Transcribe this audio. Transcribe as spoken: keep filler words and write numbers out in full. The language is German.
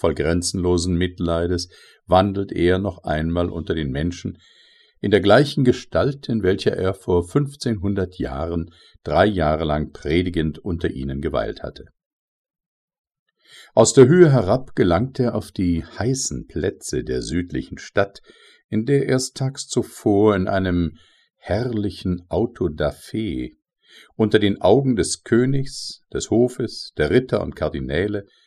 voll grenzenlosen Mitleides, wandelt er noch einmal unter den Menschen, in der gleichen Gestalt, in welcher er vor fünfzehnhundert Jahren drei Jahre lang predigend unter ihnen geweilt hatte. Aus der Höhe herab gelangt er auf die heißen Plätze der südlichen Stadt, in der erst tags zuvor in einem herrlichen Auto da fe unter den Augen des Königs, des Hofes, der Ritter und Kardinäle